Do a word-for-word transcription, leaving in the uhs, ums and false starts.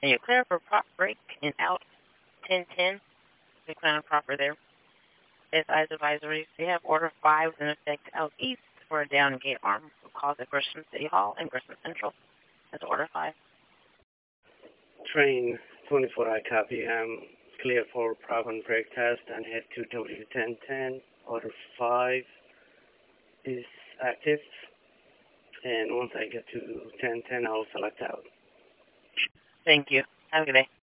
And you're clear for prop break and out ten ten. We plan on proper there. S I's advisories. They have order five in effect out east for a down gate arm. We'll cause at Gresham City Hall and Gresham Central. That's order five. Train twenty-four, I copy. I'm clear for prop and break test and head to W ten ten. Order five is active. And once I get to ten ten, I'll select out. Thank you. Have a good day.